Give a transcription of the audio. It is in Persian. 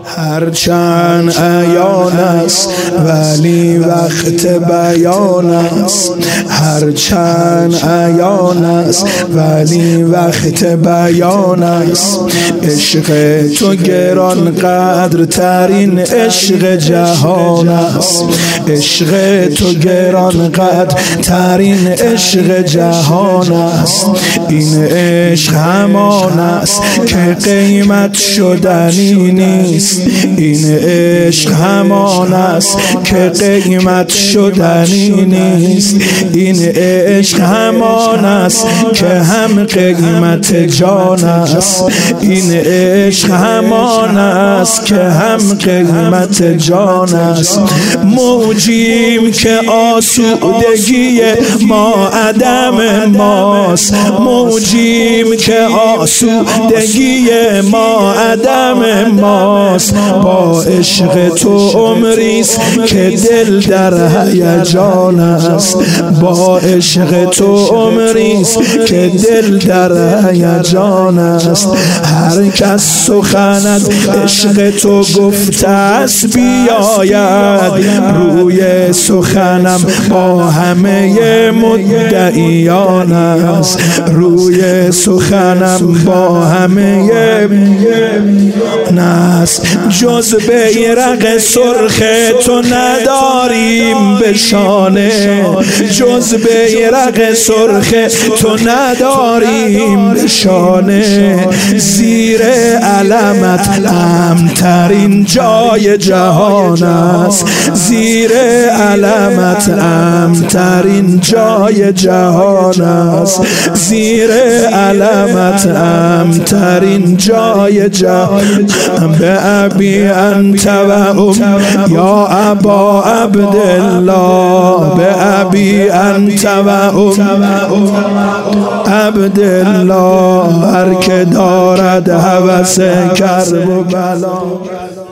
هرچند عیان است ولی وقت بیان است، هرچند عیان است ولی وقت بیان است. عشق تو گران قدر ترین عشق جهان است، عشق تو گران قدر ترین عشق جهان است. این عشق همان است که قیمت شدنی نیست، این عشق همان است که قیمت شدنی نیست، این عشق همان است که هم قیمت جان است، این عشق همان است که هم قیمت جان است. موجیم که آسودگی ما عدم ماست، موجیم که آسودگی ما عدم ماست. با عشق تو عمریست که دل در هیجان است، با عشق تو عمریست که دل در هیجان است. هر کس سخنت عشق تو گفته است بیاید، روی سخنم با همه مدعیان است، روی سخنم با همه است. جز بیرق سرخ تو نداریم به شانه، جز بیرق سرخ تو نداریم به شانه. زیر علمت امن‌ترین جای جهان است، زیر علمت امن‌ترین جای جهان است، زیر علمت امن‌ترین جای جهان. به ابی انت و یا ابا عبدالله، به ابی انت و عبدالله. هر که دارد هوس کرب و بلا